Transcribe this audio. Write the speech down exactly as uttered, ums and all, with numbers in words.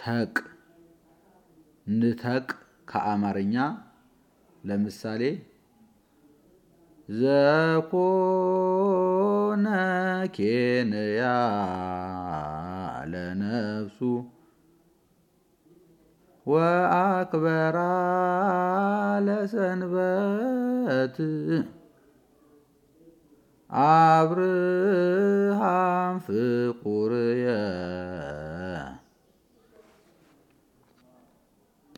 ተቅ ንተቅ ከአማርኛ ለምሳሌ ዘኮነ ኬንያ ለነፍሱ ወአክበራ ለሰንበት አብርሃም ፍቁርየ